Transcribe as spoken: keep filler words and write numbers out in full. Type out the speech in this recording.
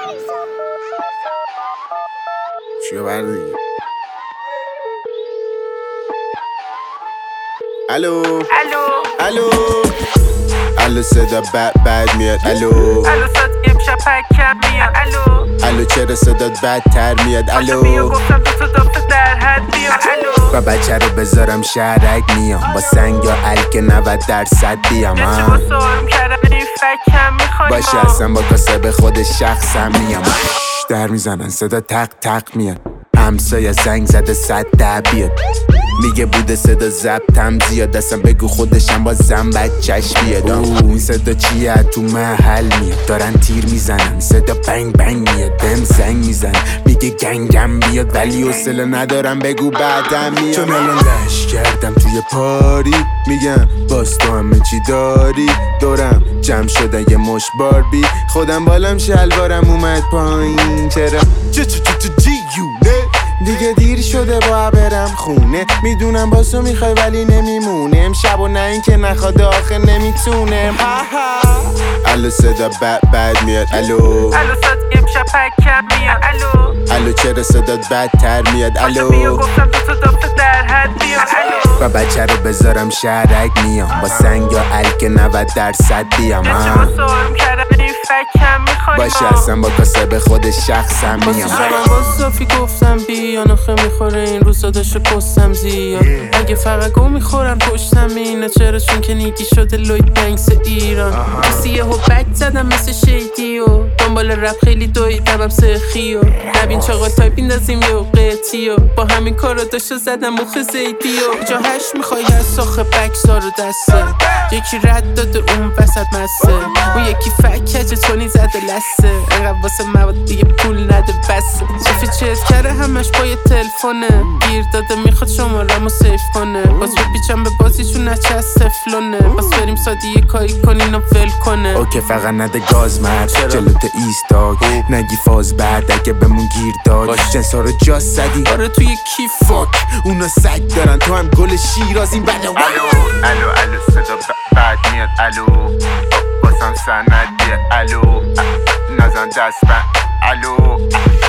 چیه بردی؟ الو الو الو الو صدا بد بد میاد. الو الو صد امشب پکم میاد. الو الو چرا صدات بدتر میاد؟ الو الو گفتم دو تا دافته در حد بیاد. الو و بچه رو بذارم شهرک میام با سنگ یا الک نود درصد بیام. چه واسه آروم کردم این فکم میخوایی باشه اصلا با کاسب خود شخصم میام. در میزنن صدا تق تق میاد. همسایه زنگ زده صد ده بیاد. میگه بوده صدا ضبطم زیاد. دستم بگو خودشم با زن بچش بیاد. اوه این صدا چیه تو محل میاد. دارن تیر میزنن صدا بنگ بنگ میاد. بهم زنگ میزن میگه گنگم بیاد ولی حوصله ندارم بگو بعدم میاد. چون الان لش کردم توی پاری میگم باز تو همه چی داری. دورم جمع شده یه مش باربی. خودم بالم شلوارم اومد پایین. چرا چه چه چه چه جیونه دیگه دیر شده با برم خونه. میدونم باسو میخوای ولی نمیمونه. امشب و نه این که نخواد آخه نمیتونه. الو صدا بد بد میاد. الو الو صد امشب پکم میاد. الو الو چرا صدات بدتر میاد؟ الو گفتم دو تا دافته در حد بیاد. الو و بچه رو بذارم شهرک میام با سنگ یا الک نود درصد بیام. چه واسه آروم کردم این فکم میخوایی باشه اصلا با کاسب خود شخصم میام. من با صافی گفتم بیا نخه میخوره این روزا داشته پستم زیاد. اگه فقط گو میخورم پشتم اینه. چرا چون که نیگی شده لوید بنکس ایران. سیه و بک زدم مثل شیدی و دنبال رپ خیلی دویدم هم سخی و نبین چاقا تایپ این دازیم یه قیتی و با همین کارا داشته زدم مخ زیدی و جا هشت میخوای از ساخه بک سارو دسته. یکی رد داده اون وسط مسته. اون یکی فک کجه تونی زده لسه. انقدر واسه مواد دیگه پول نده بسه. صافی چت کرده همش با یه تلفونه. گیر داده میخواد شمارمو سیف کنه. باز بپیچم به بازیشون نچه از تفلونه. باز بریم سادی یه کاری کنین و فل کنه. اوکی فقط نده گاز مرد جلوت ایستاگ. نگی فاز بعد اگه بمون گیر داد. جنسا رو جا زدی آره توی کیف فاک. اونا سگ دارن تو هم گل شیراز این بله. الو الو الو صدا بد میاد. الو باسم سندیه. الو نزن دست بند. الو